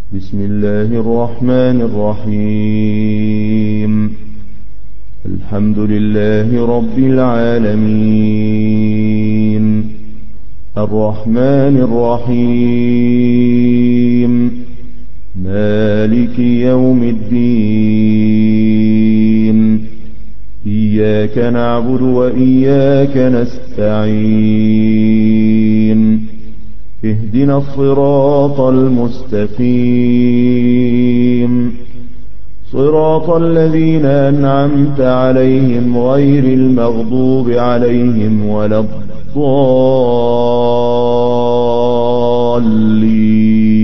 بسم الله الرحمن الرحيم. الحمد لله رب العالمين، الرحمن الرحيم، مالك يوم الدين. إياك نعبد وإياك نستعين. اهدنا الصراط المستقيم، صراط الذين أنعمت عليهم غير المغضوب عليهم ولا الضالين.